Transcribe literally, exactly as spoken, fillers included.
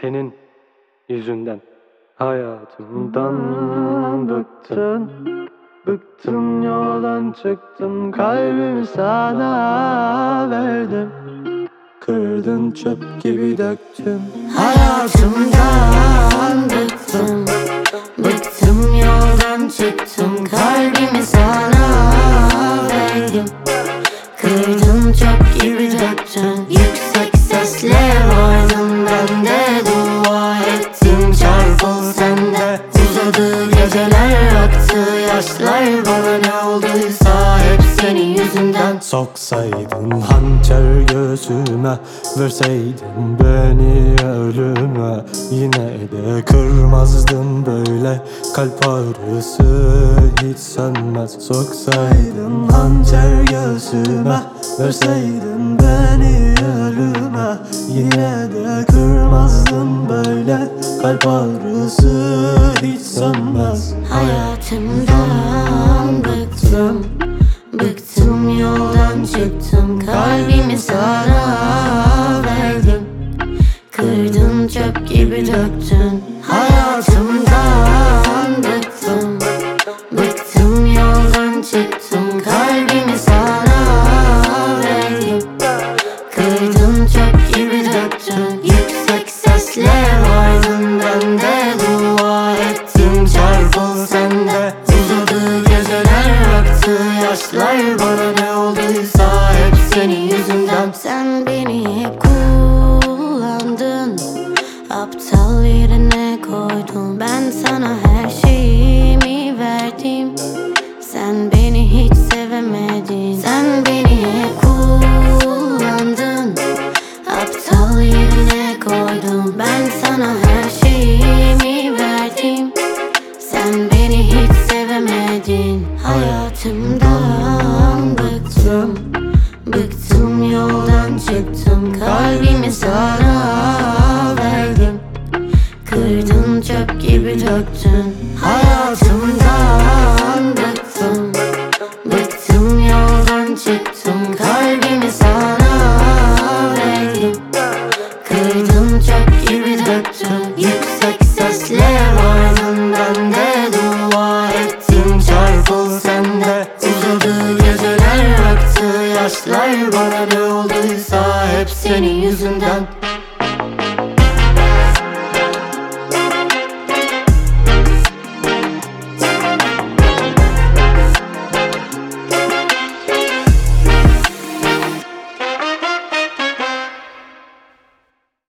Senin yüzünden hayatımdan bıktım. Bıktım, yoldan çıktım, kalbimi sana verdim. Kırdın, çöp gibi döktün. Hayatımdan bıktım. Bıktım, yoldan çıktım, kalbimi sana verdim. Kırdın, çöp gibi döktün. Yüksek sesle vardın, ben de dua ettim. Çarpıl sende, uzadı geceler, aktı yaşlar. Bana ne olduysa hep senin yüzünden. Soksaydın hançer göğsüme, verseydin beni ölüme, yine de kırmazdın böyle. Kalp ağrısı hiç sönmez. Soksaydın hançer göğsüme, verseydin beni ölüme, yine de kırmazdın böyle. Kalp ağrısı hiç sönmez. Hayatımdan bıktım. Bıktım, yoldan çıktım, kalbimi sana verdim. Kırdın, çöp gibi döktün. Hayatımdan bıktım. Bıktım, yoldan çıktım, kalbimi sana verdim. Kırdın, çöp gibi döktün. Yüksek sesle vardın, ben de dua ettim. Çarpıl sende, uzadı geceler, aktı yaşlar. Bana ne olduysa hep senin yüzünden. Sen beni hep kullandın, aptal yerine koydun. Ben sana her şeyimi verdim, sen beni hiç sevemedin. Sen beni hep kullandın, aptal yerine koydun. Ben sana her şeyimi verdim, sen beni hiç sevemedin. Hayatımdan bıktım. Bıktım, yoldan çıktım, kalbimi sana